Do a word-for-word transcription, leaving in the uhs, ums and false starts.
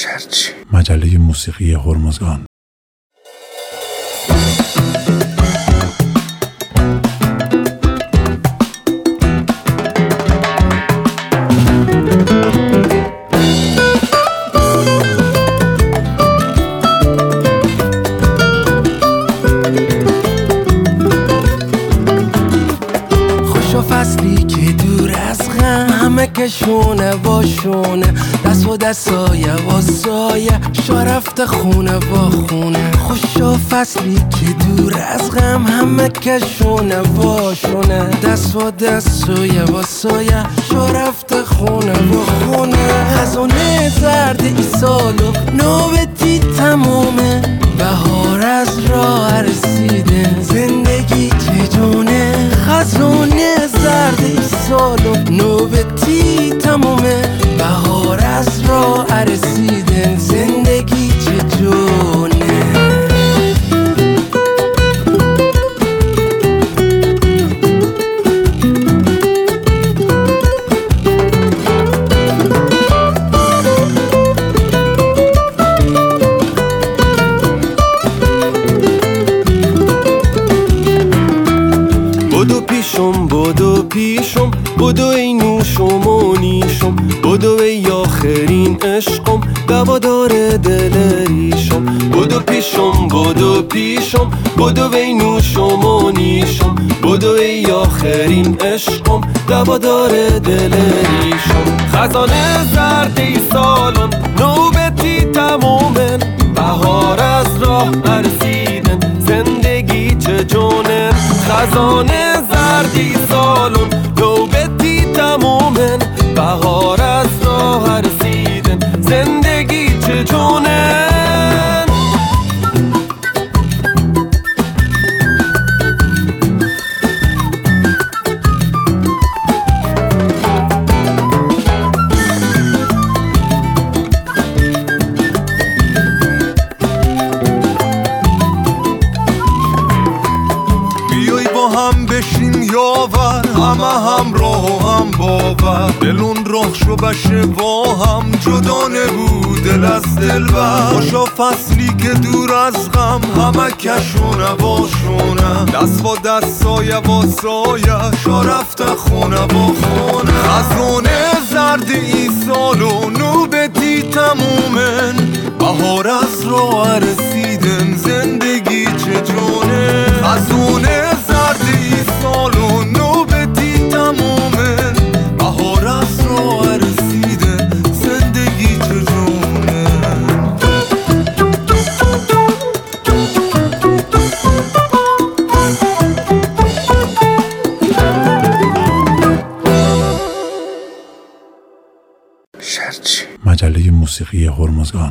شرچی، مجله موسیقی هرمزگان. فصلی که دور از غم همه کشونه با شونه، دست و دستای و سایه شا رفته خونه با خونه. خوشا فصلی که دور از غم همه کشونه با شونه، دست و دستای و سایه شا رفته خونه با خونه. خزانه زرد ای سالو نوبتی تمومه، بهار از راه رسیده زندگی چجونه. خزانه زرد ای سالو نوبتی تمومه، بهار از راه رسیدن زندگی چجونه. بدو پیشم بدو پیشم بدو ای نوشم و نیشم، بدو ای آخرین عشقم دوادار دل ریشم. بدو پیشم بدو پیشم بدو ای نوشم و نیشم، بدو ای آخرین عشقم دوادار دل ریشم. خزانه زرد ای سالن نوبتی تمومن، بهار از راه رسیدن زندگی چجونه. خزانه زردی سالون نوبتی تمومن، بهار از راه رسیدن زندگی چجونه. هم بشین یاور، همه هم راه و هم باور. دلون راه شو بشه با هم، جدا نبود دل از دل بر. خوشا فصلی که دور از غم همه کشونه با شونه، دست با دست سایه با سایه شا رفته خونه با خونه. خزانه زرد ای سالو نوبتی تمومن، بهار از راه رسیدن زندگی چجونه. خزانه ای سالو نوبتی تمومه، بهار از راه رسیده زندگی چجونه. شرچی، مجله موسیقی هرمزگان.